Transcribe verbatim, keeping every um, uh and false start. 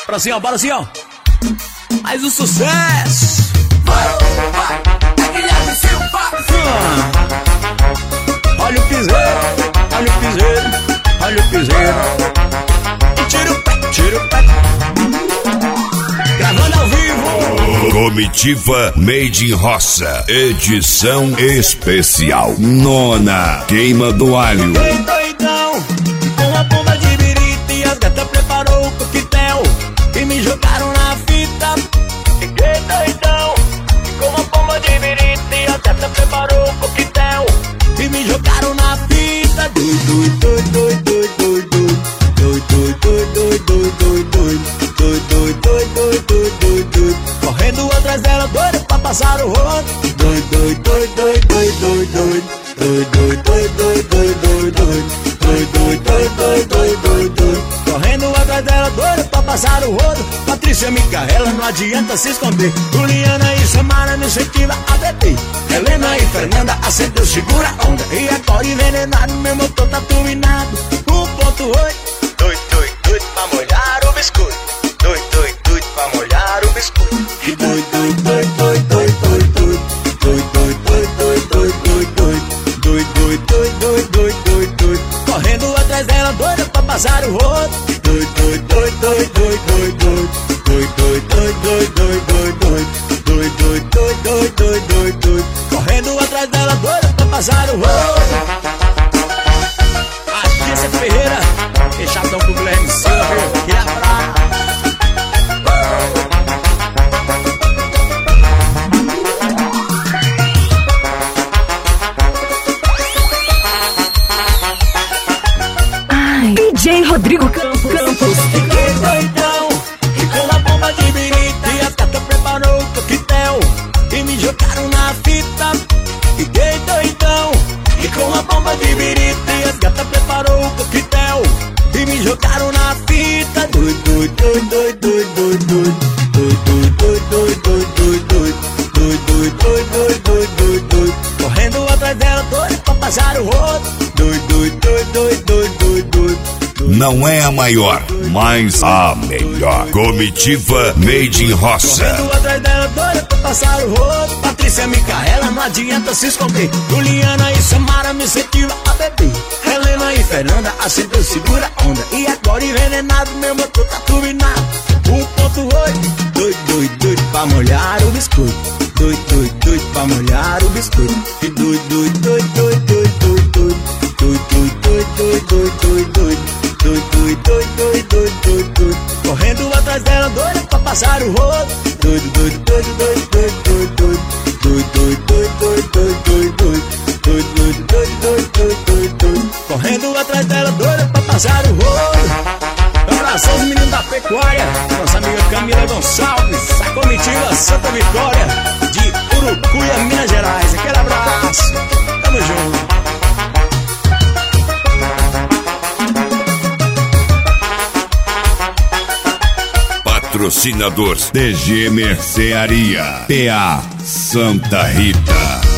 Bora assim, ó, bora assim, ó. Mais um sucesso. Vai, vai, Guilherme Silva. Olha o piseiro, olha o piseiro, olha o piseiro. E tira o pé, tira o pé. Gravando ao vivo. Comitiva Made in Roça, edição especial. Nona Queima do Alho. Fiquei doidão, com a bomba de birita e as gatas preparou o coquetel e me jogaram na fita. Fiquei doidão, com a bomba de birita e as gatas preparou o coquetel e me jogaram na fita. Doido, doido, doido, doido, doido, doido, doido, doido, doido, doido, doido, doido, correndo atrás dela, doido pra passar o rodo. Doido, doido, doido, doido, doido, doido, doido, doido, doido, doido, doido, doido, correndo atrás dela, doido pra passar o rodo. Patrícia Micaela, não adianta se esconder. Juliana e Samara me incentiva a beber. Helena e Fernanda acendeu, segura a onda. E agora envenenado, meu motor tá turbinado. um ponto oito. Doido, doido, doido pra molhar o biscoito. Doido, doido, doido pra molhar o biscoito. E doido, doido, doido, doido, doido, doido, doido, doido, doido, doido, doido, doido, doido, doido, doido, correndo atrás dela, doida pra passar o rodo. Doido, doido, doido, doido, doido, doido, doido, doido, doido, doido, doido, doido, doido, doido, doido, correndo atrás dela, doida pra passar o rodo. Agência Ferreira, fechadão com o Guilherme Silva, viu? Que abraço. D J Rodrigo Campos. Campos. Fiquei doidão, e com a bomba de birita e as gatas preparou o coquetel e me jogaram na fita. Fiquei doidão, e com a bomba de birita e as gatas preparou o coquetel e me jogaram na fita. Doido, doido, doido, doido, doido, doido, doido, doido, doido, doido, doido, doido, doido, correndo atrás dela, doido pra passar o rodo. Doido, doido, doido, doido, doido. Não é a maior, mas a melhor. Comitiva Made in Roça. Correndo atrás dela, doida pra passar o rodo. Patrícia Micaela, não adianta se esconder. Juliana e Samara me incentiva a beber. Helena e Fernanda acendeu, segura a onda. E agora envenenado, meu motor tá turbinado. um ponto oito. Doido, doido, doido pra molhar o biscoito. Doido, doido, doido pra molhar o biscoito. E doido, doido, doido, doido, doido, doido, doido, doido, doido, doido, doido. Doido, doido, doido, doido, doido, doido, correndo atrás dela, doida pra passar o rodo. Doido, doido, doido, doido, doido, doido, doido, doido, doido, doido, doido, doido, doido, doido, doido, doido, doido, correndo atrás dela, doida pra passar o rodo. Abração os meninos da pecuária, nossa amiga Camila Gonçalves, a comitiva Santa Vitória de Urucuia, Minas Gerais. Aquele abraço, tamo junto. Patrocinador D G Mercearia, P A Santa Rita.